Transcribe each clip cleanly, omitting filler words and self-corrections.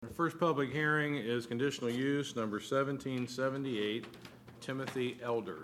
The first public hearing is conditional use number 1778, Timothy Elder.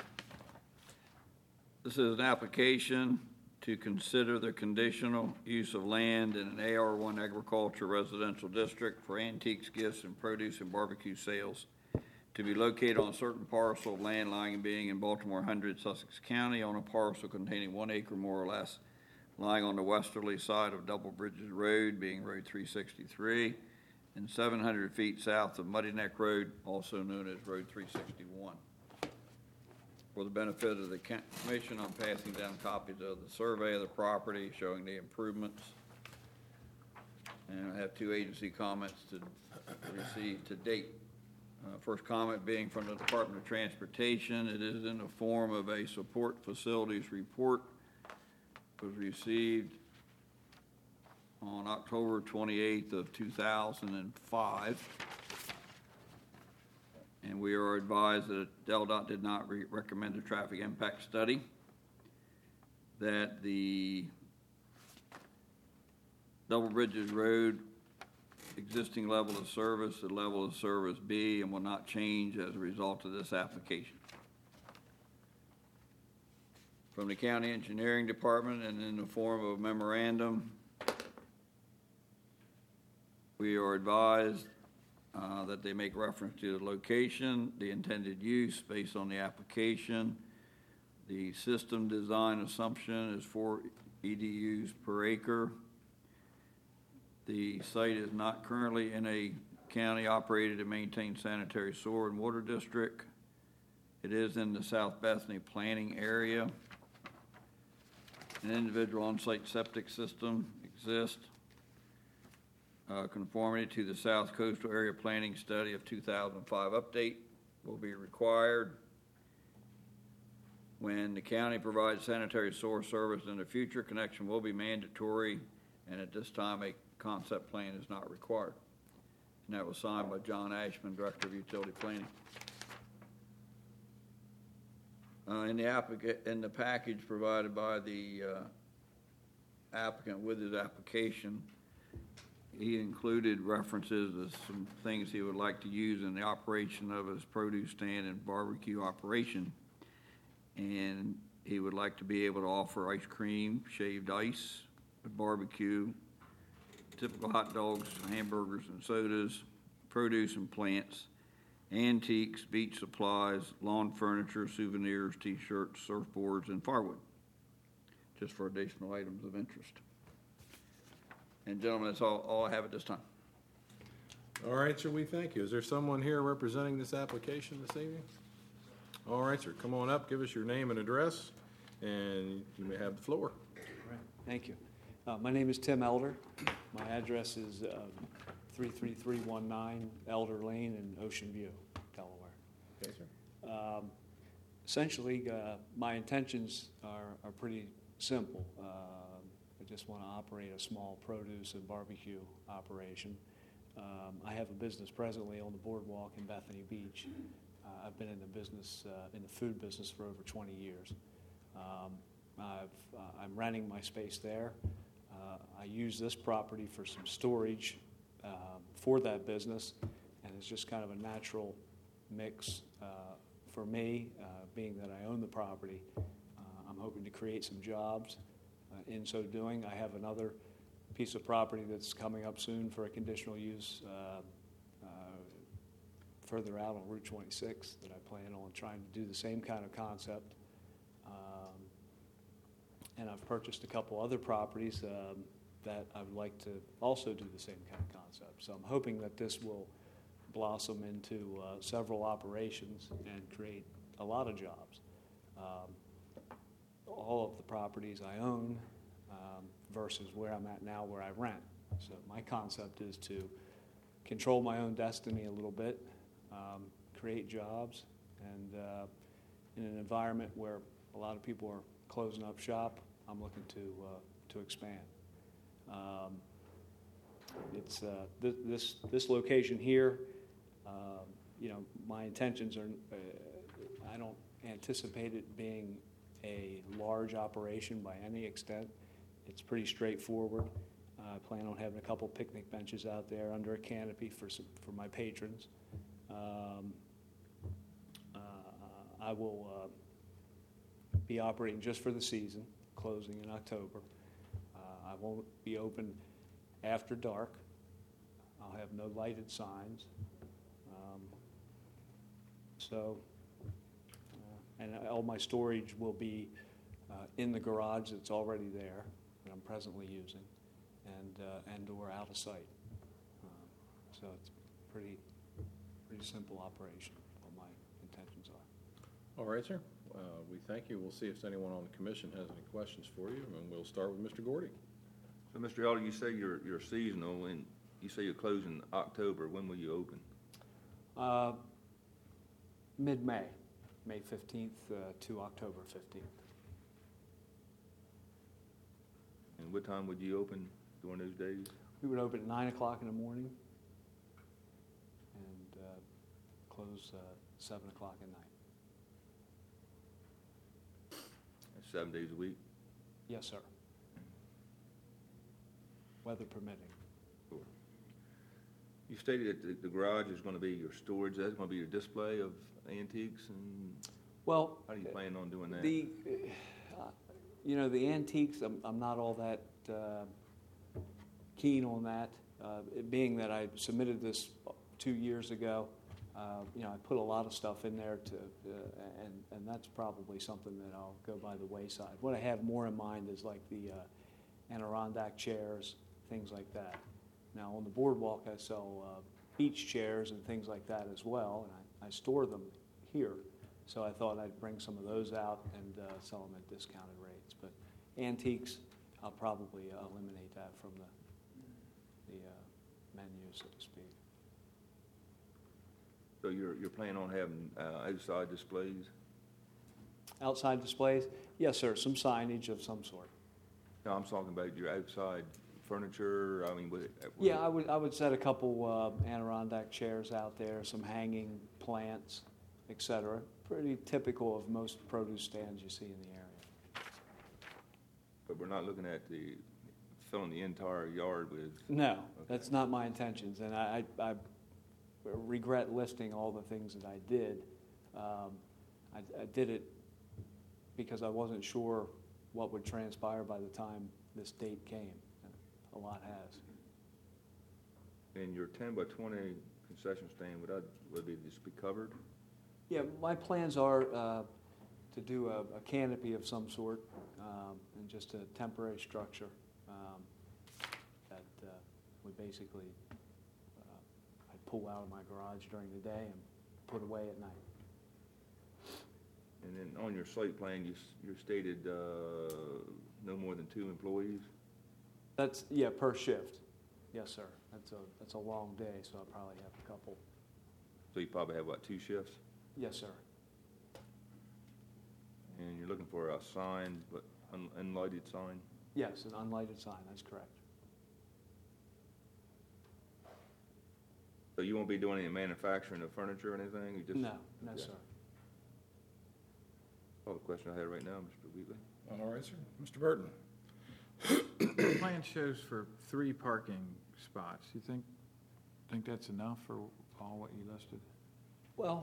This is an application to consider the conditional use of land in an AR1 agriculture residential district for antiques, gifts, and produce and barbecue sales to be located on a certain parcel of land lying being in Baltimore 100, Sussex County, on a parcel containing 1 acre more or less, lying on the westerly side of Double Bridges Road, being Road 363, and 700 feet south of Muddy Neck Road, also known as Road 361. For the benefit of the commission, I'm passing down copies of the survey of the property showing the improvements. And I have 2 agency comments to receive to date. First comment being from the Department of Transportation. It is in the form of a support facilities report. It was received on October 28th of 2005. And we are advised that DelDOT did not recommend a traffic impact study, that the Double Bridges Road existing level of service, the level of service B, and will not change as a result of this application. From the County Engineering Department and in the form of a memorandum, we are advised that they make reference to the location, the intended use based on the application. The system design assumption is 4 EDUs per acre. The site is not currently in a county-operated and maintained sanitary sewer and water district. It is in the South Bethany planning area. An individual on-site septic system exists. Conformity to the South Coastal Area Planning Study of 2005 update will be required. When the county provides sanitary sewer service in the future, connection will be mandatory, and at this time a concept plan is not required. And that was signed by John Ashman, Director of Utility Planning. In the package provided by the applicant with his application, he included references to some things he would like to use in the operation of his produce stand and barbecue operation. And he would like to be able to offer ice cream, shaved ice, barbecue, typical hot dogs, hamburgers and sodas, produce and plants, antiques, beach supplies, lawn furniture, souvenirs, t-shirts, surfboards, and firewood, just for additional items of interest. And gentlemen, that's all I have at this time. All right, sir, we thank you. Is there someone here representing this application this evening? All right, sir, come on up, give us your name and address, and you may have the floor. All right, thank you. My name is Tim Elder. My address is 33319 Elder Lane in Ocean View, Delaware. Okay, sir. Essentially, my intentions are pretty simple. I just want to operate a small produce and barbecue operation. I have a business presently on the boardwalk in Bethany Beach. I've been in the business, in the food business for over 20 years. I'm renting my space there. I use this property for some storage for that business, and it's just kind of a natural mix for me, being that I own the property. I'm hoping to create some jobs. In so doing, I have another piece of property that's coming up soon for a conditional use further out on Route 26 that I plan on trying to do the same kind of concept. And I've purchased a couple other properties that I would like to also do the same kind of concept. So I'm hoping that this will blossom into several operations and create a lot of jobs. All of the properties I own versus where I'm at now where I rent. So my concept is to control my own destiny a little bit, create jobs, and in an environment where a lot of people are closing up shop, I'm looking to expand. It's this location here. My intentions are. I don't anticipate it being a large operation by any extent. It's pretty straightforward. I plan on having a couple picnic benches out there under a canopy for my patrons. I will be operating just for the season, closing in October. I won't be open after dark. I'll have no lighted signs. And all my storage will be in the garage that's already there, that I'm presently using, and/or out of sight. So it's pretty simple operation. What my intentions are. All right, sir. We thank you. We'll see if anyone on the commission has any questions for you, and we'll start with Mr. Gordy. So, Mr. Elder, you say you're seasonal, and you say you're closing October. When will you open? Mid-May, May 15th to October 15th. And what time would you open during those days? We would open at 9 o'clock in the morning and close 7 o'clock at night. That's 7 days a week? Yes, sir. Weather permitting. Sure. You stated that the garage is going to be your storage. That's going to be your display of antiques, and Well, how do you plan on doing that? the antiques, I'm not all that keen on that. It being that I submitted this 2 years ago, I put a lot of stuff in there and that's probably something that I'll go by the wayside. What I have more in mind is like the Adirondack chairs, things like that. Now on the boardwalk, I sell beach chairs and things like that as well, and I store them here. So I thought I'd bring some of those out and sell them at discounted rates. But antiques, I'll probably eliminate that from the menu, so to speak. So you're planning on having outside displays? Outside displays? Yes, sir. Some signage of some sort. No, I'm talking about your outside furniture. I mean, Yeah, I would set a couple Adirondack chairs out there, some hanging plants, etc. Pretty typical of most produce stands you see in the area. But we're not looking at filling the entire yard with. No, Okay. that's not my intentions, and I regret listing all the things that I did. I did it because I wasn't sure what would transpire by the time this date came. And a lot has. And your 10 by 20 concession stand, would it just be covered? Yeah, my plans are to do a canopy of some sort and just a temporary structure that would basically I'd pull out of my garage during the day and put away at night. And then on your site plan, you stated no more than 2 employees? That's, per shift. Yes, sir. That's a long day, so I'll probably have a couple. So you probably have, 2 shifts? Yes, sir. And you're looking for a sign, but unlighted sign? Yes, an unlighted sign, that's correct. So you won't be doing any manufacturing of furniture or anything? You just No, Okay. sir. All the question I have right now, Mr. Wheatley. All right, sir. Mr. Burton. The plan shows for 3 parking spots. You think that's enough for all what you listed? Well,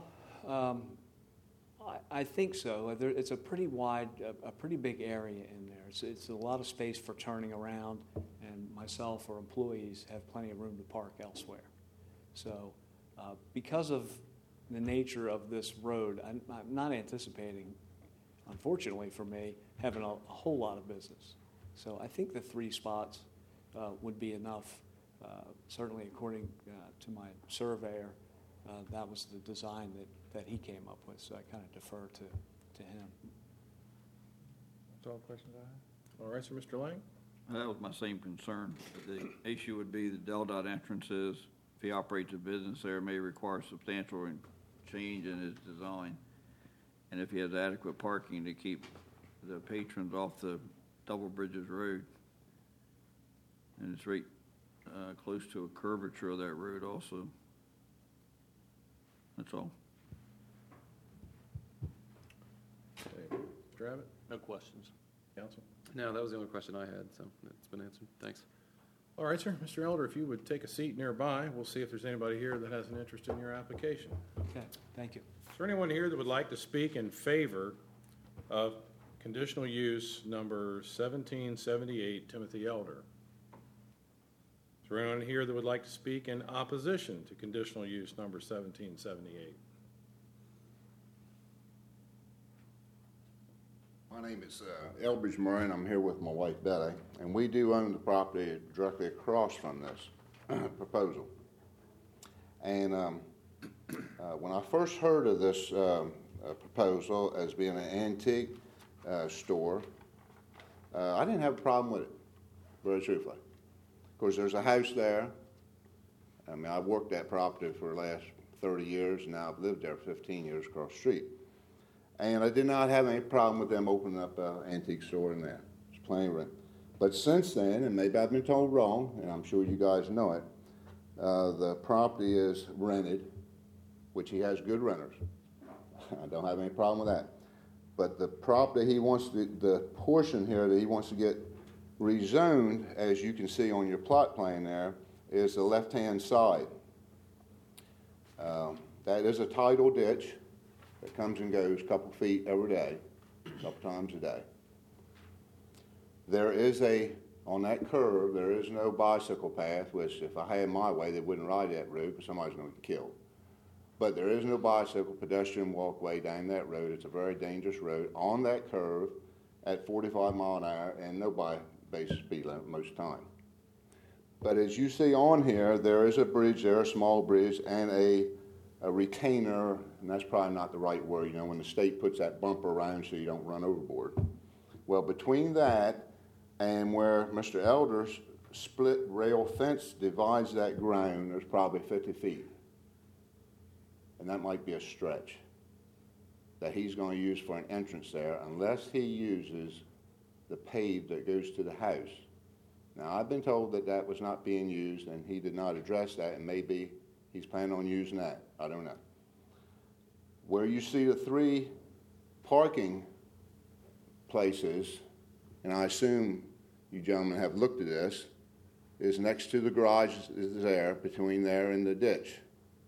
I think so. It's a pretty wide, a pretty big area in there. It's a lot of space for turning around, and myself or employees have plenty of room to park elsewhere. So because of the nature of this road, I'm not anticipating, unfortunately for me, having a whole lot of business. So I think the 3 spots would be enough. Certainly according to my surveyor, that was the design that he came up with, so I kind of defer to him. That's all the questions I have. All right, sir. Mr. Lang. That was my same concern. The issue would be the Del-Dot entrances. If he operates a business there, may require substantial change in his design. And if he has adequate parking to keep the patrons off the Double Bridges Road. And it's right close to a curvature of that road also. That's all. Okay. Mr. Abbott. No questions. Council. No, that was the only question I had, so it's been answered. Thanks. All right, sir. Mr. Elder, if you would take a seat nearby, we'll see if there's anybody here that has an interest in your application. Okay, thank you. Is there anyone here that would like to speak in favor of conditional use number 1778, Timothy Elder? Is there anyone here that would like to speak in opposition to conditional use number 1778? My name is Elbridge Murray, and I'm here with my wife Betty, and we do own the property directly across from this proposal. And when I first heard of this proposal as being an antique store, I didn't have a problem with it, very truthfully. Of course, there's a house there. I mean, I've worked that property for the last 30 years, and now I've lived there 15 years across the street. And I did not have any problem with them opening up an antique store in there. It's plenty of room. But since then, and maybe I've been told wrong, and I'm sure you guys know it, the property is rented, which he has good renters. I don't have any problem with that. But the property he wants to, the portion here that he wants to get rezoned, as you can see on your plot plan there, is the left-hand side. That is a tidal ditch that comes and goes a couple feet every day, a couple times a day. There is on that curve, there is no bicycle path, which if I had my way, they wouldn't ride that road because somebody's going to get killed. But there is no bicycle pedestrian walkway down that road. It's a very dangerous road on that curve at 45 mile an hour, and nobody bases speed limit most of the time. But as you see on here, there is a bridge there, a small bridge, and a retainer, and that's probably not the right word, you know, when the state puts that bumper around so you don't run overboard. Well, between that and where Mr. Elder's split rail fence divides that ground, there's probably 50 feet. And that might be a stretch that he's going to use for an entrance there unless he uses the pave that goes to the house. Now, I've been told that that was not being used, and he did not address that, and maybe he's planning on using that. I don't know. Where you see the 3 parking places, and I assume you gentlemen have looked at this, is next to the garage is there, between there and the ditch.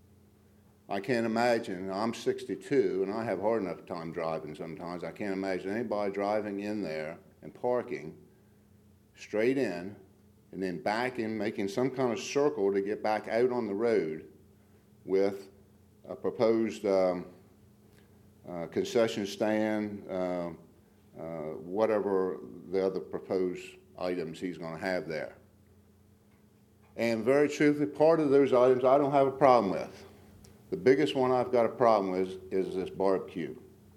I can't imagine, I'm 62, and I have hard enough time driving sometimes. I can't imagine anybody driving in there and parking straight in and then back in, making some kind of circle to get back out on the road with a proposed concession stand, whatever the other proposed items he's going to have there. And very truthfully, part of those items I don't have a problem with. The biggest one I've got a problem with is this barbecue.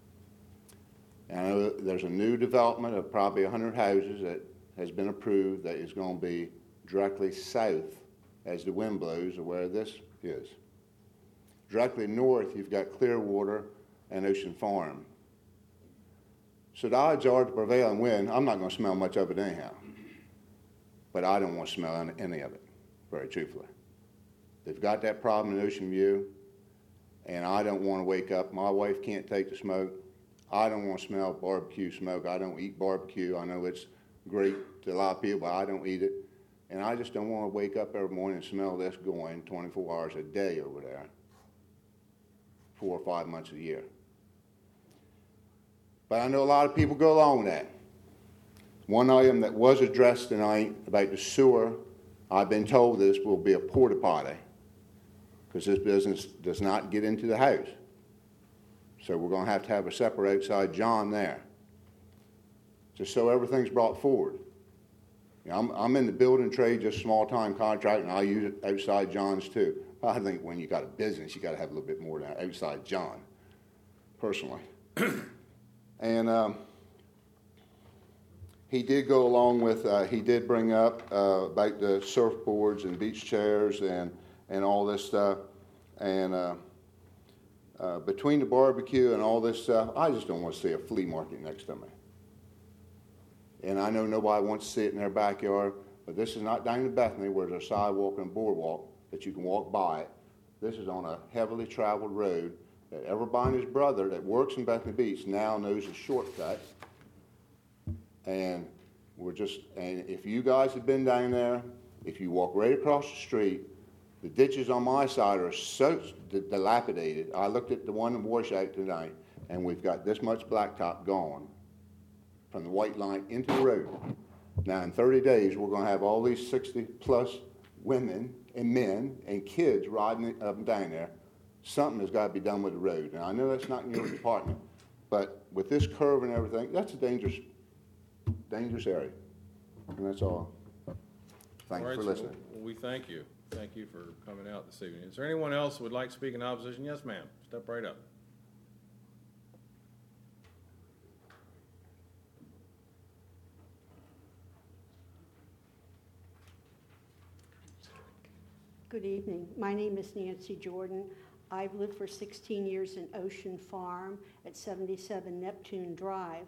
And I know there's a new development of probably 100 houses that has been approved that is going to be directly south as the wind blows of where this is. Directly north, you've got Clearwater and Ocean Farm. So the odds are the prevailing wind, I'm not going to smell much of it anyhow. But I don't want to smell any of it, very truthfully. They've got that problem in Ocean View, and I don't want to wake up. My wife can't take the smoke. I don't want to smell barbecue smoke. I don't eat barbecue. I know it's great to a lot of people, but I don't eat it. And I just don't want to wake up every morning and smell this going 24 hours a day over there, 4 or 5 months a year. But I know a lot of people go along with that. One item that was addressed tonight about the sewer, I've been told this will be a porta potty because this business does not get into the house. So we're going to have a separate outside john there, just so everything's brought forward. You know, I'm in the building trade, just small-time contract, and I use outside johns too. I think when you got a business, you got to have a little bit more than an outside john, personally. And he did go along with, he did bring up about the surfboards and beach chairs and all this stuff. And between the barbecue and all this stuff, I just don't want to see a flea market next to me. And I know nobody wants to see it in their backyard, but this is not down in Bethany where there's a sidewalk and boardwalk that you can walk by it. This is on a heavily traveled road that everybody and his brother that works in Bethany Beach now knows a shortcut. And and if you guys have been down there If you walk right across the street, the ditches on my side are so dilapidated. I looked at the one in Warshak tonight, and we've got this much blacktop gone from the white line into the road. Now, in 30 days, we're going to have all these 60-plus women and men and kids riding up and down there. Something has got to be done with the road. And I know that's not in your department, but with this curve and everything, that's a dangerous area. And that's all. Thank you for listening. We thank you. Thank you for coming out this evening. Is there anyone else who would like to speak in opposition? Yes, ma'am. Step right up. Good evening. My name is Nancy Jordan. I've lived for 16 years in Ocean Farm at 77 Neptune Drive.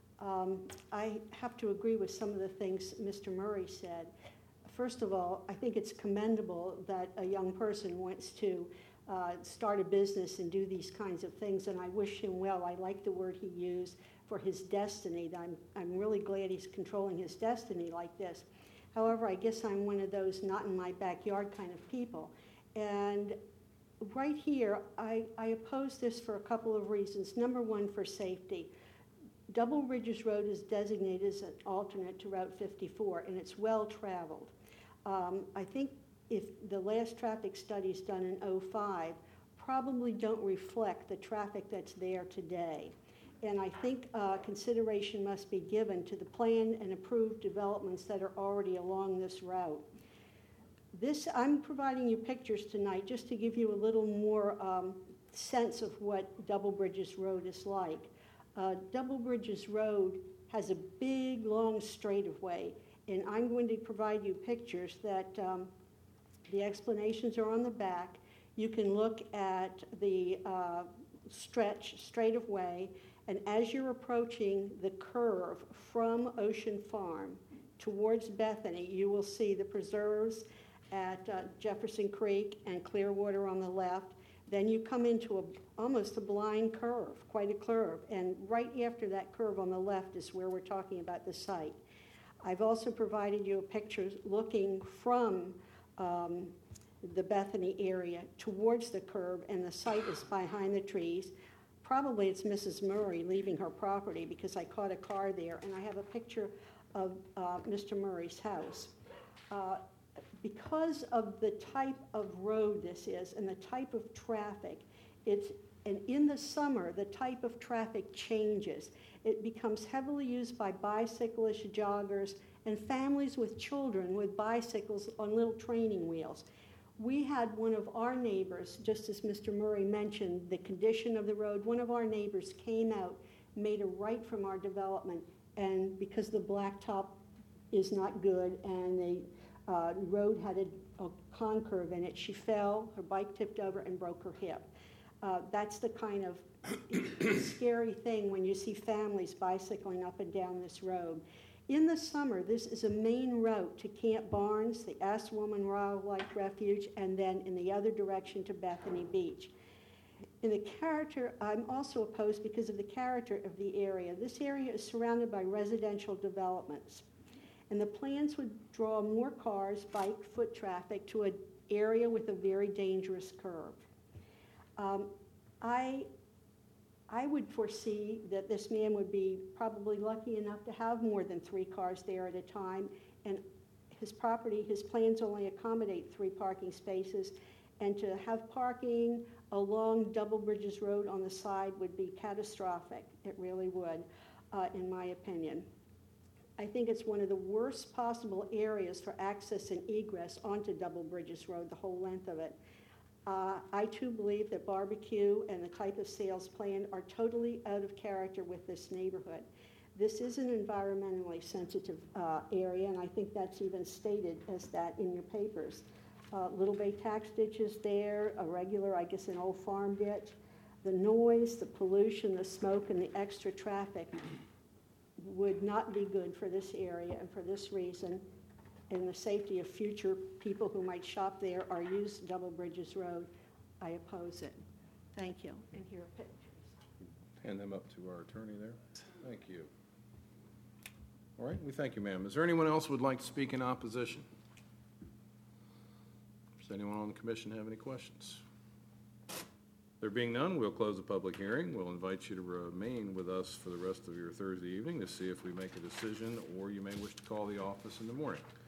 I have to agree with some of the things Mr. Murray said. First of all, I think it's commendable that a young person wants to start a business and do these kinds of things, and I wish him well. I like the word he used for his destiny. I'm really glad he's controlling his destiny like this. However, I guess I'm one of those not in my backyard kind of people. And right here, I oppose this for a couple of reasons. Number one, for safety. Double Bridges Road is designated as an alternate to Route 54, and it's well-traveled. I think if the last traffic studies done in '05 probably don't reflect the traffic that's there today. And I think consideration must be given to the planned and approved developments that are already along this route. I'm providing you pictures tonight just to give you a little more sense of what Double Bridges Road is like. Double Bridges Road has a big, long straightaway, and I'm going to provide you pictures that the explanations are on the back. You can look at the stretch straightaway, and as you're approaching the curve from Ocean Farm towards Bethany, you will see the preserves at Jefferson Creek and Clearwater on the left. Then you come into almost a blind curve, quite a curve, and right after that curve on the left is where we're talking about the site. I've also provided you a picture looking from the Bethany area towards the curve, and the site is behind the trees. Probably it's Mrs. Murray leaving her property because I caught a car there, and I have a picture of Mr. Murray's house. Because of the type of road this is and the type of traffic, and in the summer, the type of traffic changes. It becomes heavily used by bicyclists, joggers, and families with children with bicycles on little training wheels. We had one of our neighbors, just as Mr. Murray mentioned, the condition of the road, one of our neighbors came out, made a right from our development, and because the blacktop is not good and the road had a concurve in it, she fell, her bike tipped over, and broke her hip. That's the kind of scary thing when you see families bicycling up and down this road. In the summer, this is a main route to Camp Barnes, the Aswoman Wildlife Refuge, and then in the other direction to Bethany Beach. In the character, I'm also opposed because of the character of the area. This area is surrounded by residential developments, and the plans would draw more cars, bike, foot traffic to an area with a very dangerous curve. I would foresee that this man would be probably lucky enough to have more than 3 cars there at a time, and his plans only accommodate 3 parking spaces, and to have parking along Double Bridges Road on the side would be catastrophic. It really would, in my opinion. I think it's one of the worst possible areas for access and egress onto Double Bridges Road, the whole length of it. I too believe that barbecue and the type of sales planned are totally out of character with this neighborhood. This is an environmentally sensitive area, and I think that's even stated as that in your papers. Little Bay tax ditch is there, a regular, I guess, an old farm ditch. The noise, the pollution, the smoke, and the extra traffic would not be good for this area, and for this reason, and the safety of future people who might shop there or use Double Bridges Road, I oppose it. Thank you. And here are pictures. Hand them up to our attorney there. Thank you. All right, we thank you, ma'am. Is there anyone else who would like to speak in opposition? Does anyone on the commission have any questions? There being none, we'll close the public hearing. We'll invite you to remain with us for the rest of your Thursday evening to see if we make a decision, or you may wish to call the office in the morning.